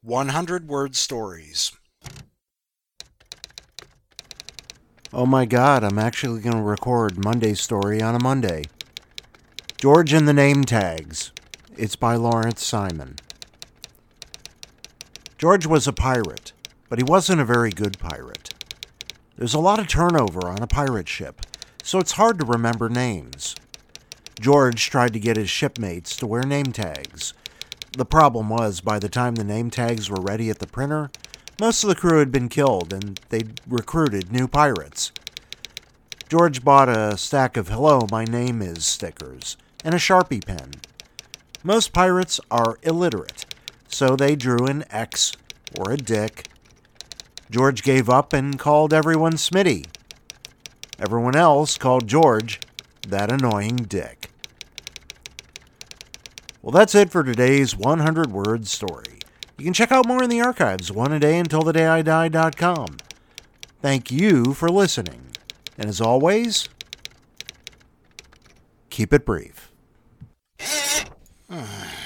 100-word stories. Oh my God, I'm actually going to record Monday's story on a Monday. George and the Name Tags. It's by Lawrence Simon. George was a pirate, but he wasn't a very good pirate. There's a lot of turnover on a pirate ship, so it's hard to remember names. George tried to get his shipmates to wear name tags. The problem was, by the time the name tags were ready at the printer, most of the crew had been killed and they'd recruited new pirates. George bought a stack of "Hello, my name is" stickers and a Sharpie pen. Most pirates are illiterate, so they drew an X or a dick. George gave up and called everyone Smitty. Everyone else called George that annoying dick. Well, that's it for today's 100-word story. You can check out more in the archives, oneadayuntilthedayidie.com. Thank you for listening. And as always, keep it brief.